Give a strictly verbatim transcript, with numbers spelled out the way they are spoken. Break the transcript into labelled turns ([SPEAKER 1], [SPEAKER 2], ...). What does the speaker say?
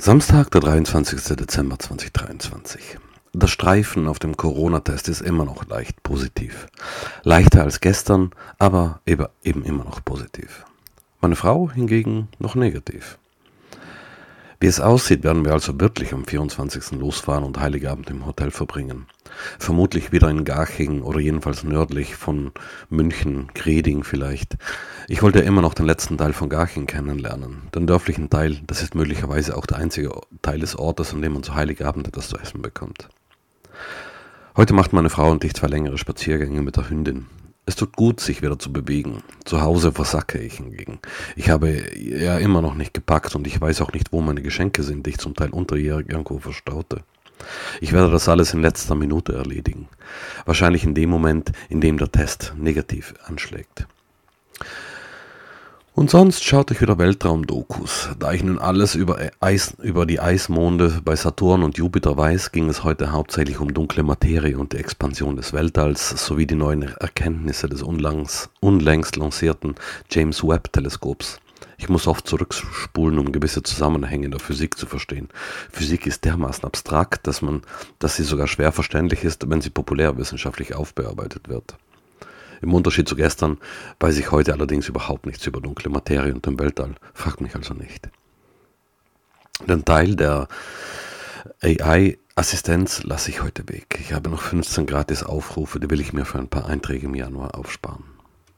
[SPEAKER 1] Samstag, der dreiundzwanzigster Dezember zweitausenddreiundzwanzig. Das Streifen auf dem Corona-Test ist immer noch leicht positiv. Leichter als gestern, aber eben immer noch positiv. Meine Frau hingegen noch negativ. Wie es aussieht, werden wir also wirklich am vierundzwanzigsten losfahren und Heiligabend im Hotel verbringen. Vermutlich wieder in Garching oder jedenfalls nördlich von München, Greding vielleicht. Ich wollte immer noch den letzten Teil von Garching kennenlernen. Den dörflichen Teil, das ist möglicherweise auch der einzige Teil des Ortes, an dem man zu Heiligabend etwas zu essen bekommt. Heute macht meine Frau und ich zwei längere Spaziergänge mit der Hündin. Es tut gut, sich wieder zu bewegen. Zu Hause versacke ich hingegen. Ich habe ja immer noch nicht gepackt und ich weiß auch nicht, wo meine Geschenke sind, die ich zum Teil unterjährig irgendwo verstaute. Ich werde das alles in letzter Minute erledigen. Wahrscheinlich in dem Moment, in dem der Test negativ anschlägt. Und sonst schaut euch wieder Weltraumdokus. Da ich nun alles über, Eis, über die Eismonde bei Saturn und Jupiter weiß, ging es heute hauptsächlich um dunkle Materie und die Expansion des Weltalls sowie die neuen Erkenntnisse des unlangs, unlängst lancierten James Webb-Teleskops. Ich muss oft zurückspulen, um gewisse Zusammenhänge in der Physik zu verstehen. Physik ist dermaßen abstrakt, dass, man, dass sie sogar schwer verständlich ist, wenn sie populärwissenschaftlich aufbearbeitet wird. Im Unterschied zu gestern weiß ich heute allerdings überhaupt nichts über dunkle Materie und den Weltall. Fragt mich also nicht. Den Teil der A I-Assistenz lasse ich heute weg. Ich habe noch fünfzehn gratis Aufrufe, die will ich mir für ein paar Einträge im Januar aufsparen.